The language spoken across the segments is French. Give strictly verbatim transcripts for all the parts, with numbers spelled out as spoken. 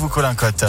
vous, Colin Cotte.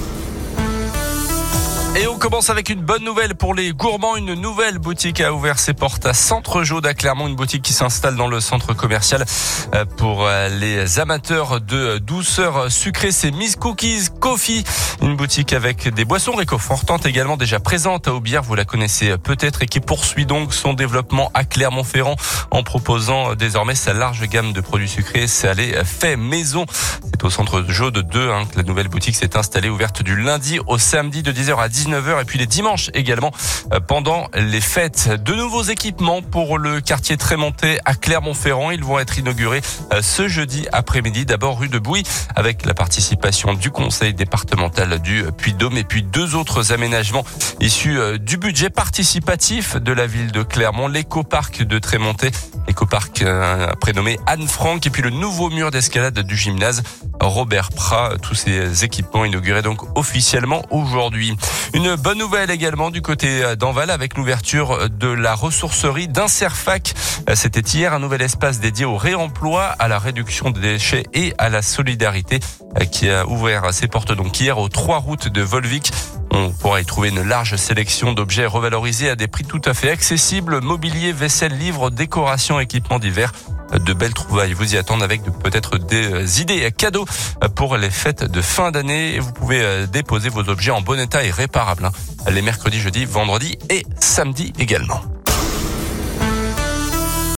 Et on commence avec une bonne nouvelle pour les gourmands. Une nouvelle boutique a ouvert ses portes à Centre-Jaude à Clermont. Une boutique qui s'installe dans le centre commercial pour les amateurs de douceur sucrée. C'est Miss Cookies Coffee. Une boutique avec des boissons réconfortantes également déjà présente à Aubière. Vous la connaissez peut-être et qui poursuit donc son développement à Clermont-Ferrand en proposant désormais sa large gamme de produits sucrés salés faits maison. C'est au Centre-Jaude deux hein, que la nouvelle boutique s'est installée, ouverte du lundi au samedi de dix heures à dix-neuf heures et puis les dimanches également pendant les fêtes. De nouveaux équipements pour le quartier Trémontais à Clermont-Ferrand. Ils vont être inaugurés ce jeudi après-midi. D'abord rue de Bouille avec la participation du conseil départemental du Puy-de-Dôme et puis deux autres aménagements issus du budget participatif de la ville de Clermont. L'écoparc de Trémontais, écoparc euh, prénommé Anne Frank et puis le nouveau mur d'escalade du gymnase Robert Prat. Tous ces équipements inaugurés donc officiellement aujourd'hui. Une bonne nouvelle également du côté d'Enval avec l'ouverture de la ressourcerie d'Inserfac. C'était hier un nouvel espace dédié au réemploi, à la réduction des déchets et à la solidarité qui a ouvert ses portes donc hier aux trois routes de Volvic. On pourra y trouver une large sélection d'objets revalorisés à des prix tout à fait accessibles. Mobilier, vaisselle, livres, décorations, équipements divers. De belles trouvailles vous y attendent avec peut-être des idées cadeaux pour les fêtes de fin d'année. Et vous pouvez déposer vos objets en bon état et réparables les mercredis, jeudis, vendredis et samedis également.